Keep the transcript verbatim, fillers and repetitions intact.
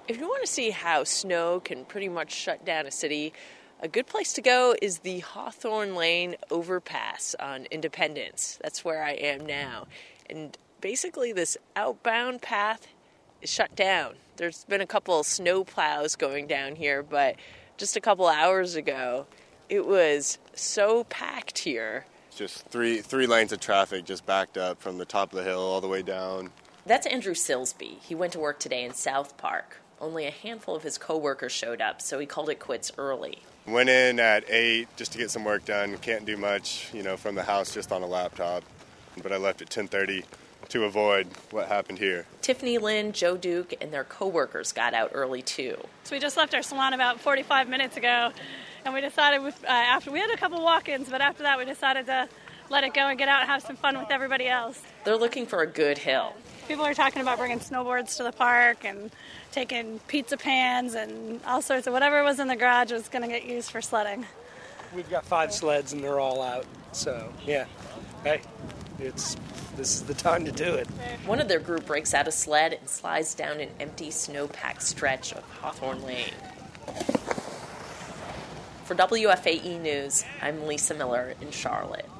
If you want to see how snow can pretty much shut down a city, a good place to go is the Hawthorne Lane overpass on Independence. That's where I am now. And basically this outbound path is shut down. There's been a couple of snow plows going down here, but just a couple hours ago, it was so packed here. Just three three lanes of traffic just backed up from the top of the hill all the way down. That's Andrew Silsby. He went to work today in South Park. Only a handful of his coworkers showed up, so he called it quits early. Went in at eight just to get some work done. Can't do much, you know, from the house just on a laptop. But I left at ten thirty to avoid what happened here. Tiffany Lynn, Joe Duke, and their coworkers got out early, too. So we just left our salon about forty-five minutes ago, and we decided, with, uh, after we had a couple walk-ins, but after that we decided to let it go and get out and have some fun with everybody else. They're looking for a good hill. People are talking about bringing snowboards to the park and taking pizza pans and all sorts of whatever was in the garage was going to get used for sledding. We've got five sleds and they're all out. So, yeah, hey, it's this is the time to do it. One of their group breaks out a sled and slides down an empty snow-packed stretch of Hawthorne Lane. For W F A E News, I'm Lisa Miller in Charlotte.